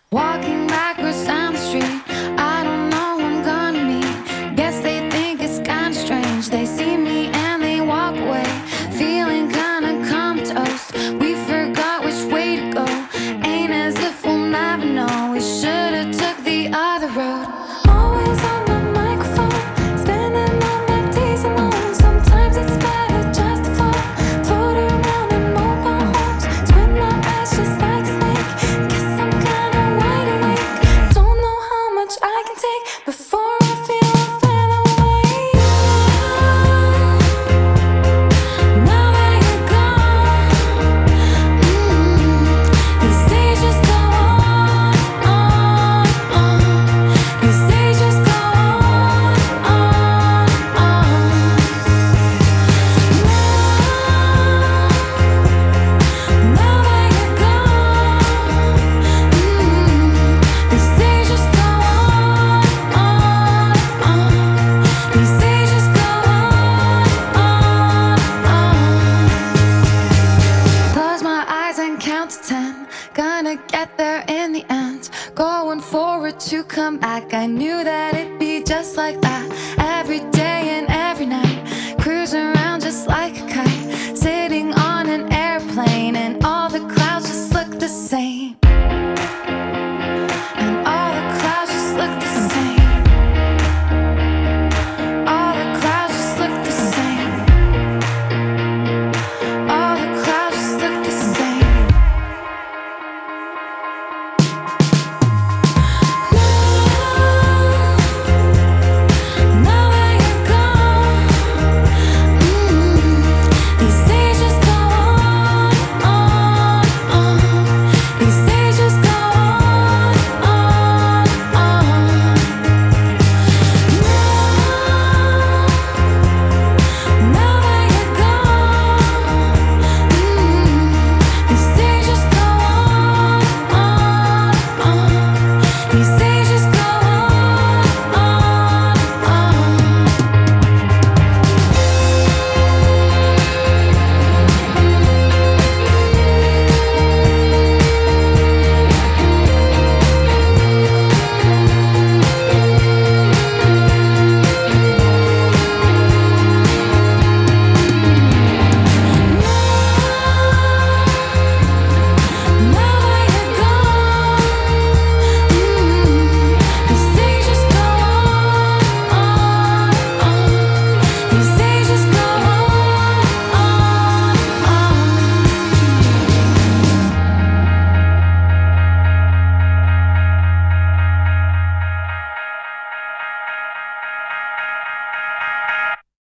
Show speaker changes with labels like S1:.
S1: Walking backwards down the street, I don't know who I'm gonna meet. Guess they think it's kinda strange. They see me and they walk away, feeling kinda comatose. We forgot which way to go. Ain't as if we'll never know. We should've took the other road. Always on the microphone, spending all my days alone. Sometimes it's better just to float around in mobile homes. Spin my eyes just like a snake. Guess I'm kinda wide awake. Don't know how much I can take before I feel a feather away. Now that you're gone, these days just go on. These days just go on. Now that you're gone, these days just go on. These days just go on. Close my eyes and count to 10. Gonna get there in the end. Going forward to come back. I knew that it'd be just like that. Every day